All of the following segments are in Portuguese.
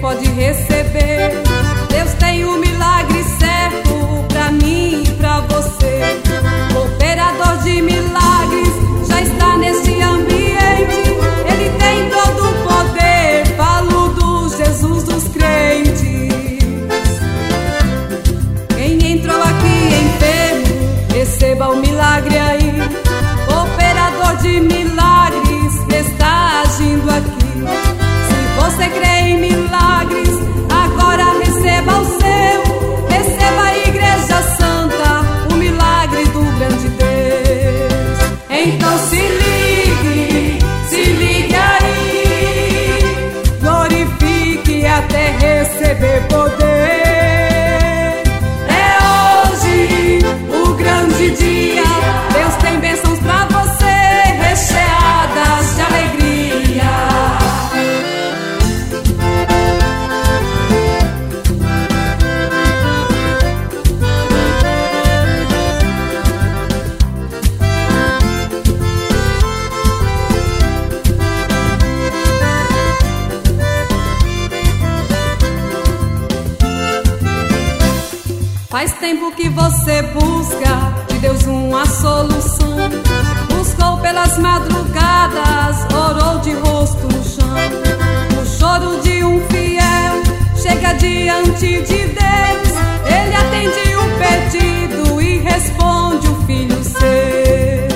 pode receber. Deus tem um milagre certo pra mim e pra você. O operador de milagres já está nesse ambiente. Ele tem todo o poder, falo do Jesus dos crentes. Quem entrou aqui enfermo, receba o milagre aí. O operador de milagres está agindo aqui. Se você crê em milagres, agora receba o seu. Receba a Igreja Santa, o milagre do grande Deus. Então se ligue aí, glorifique até receber poder. É hoje o grande dia, Deus tem bênçãos pra você, recheadas de alegria. Faz tempo que você busca de Deus uma solução. Buscou pelas madrugadas, orou de rosto no chão. O choro de um fiel chega diante de Deus. Ele atende o pedido e responde o filho seu.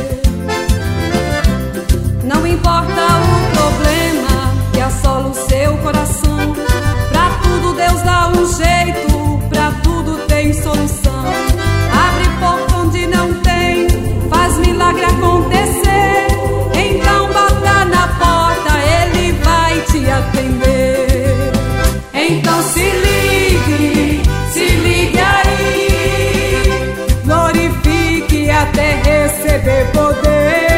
Não importa o problema que assola o seu coração. Pra tudo Deus dá um jeito, pra tudo tem solução. Abre porta onde não tem, faz milagre acontecer. Então bata na porta, Ele vai te atender. Então se ligue aí, glorifique até receber poder.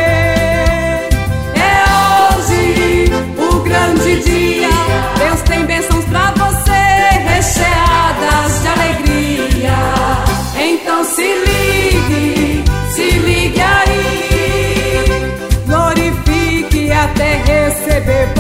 É hoje o grande dia, Deus tem bênçãos pra você, recheadas de alegria. Então se ligue aí, glorifique até receber